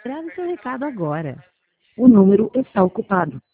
Grave seu recado agora. O número está ocupado.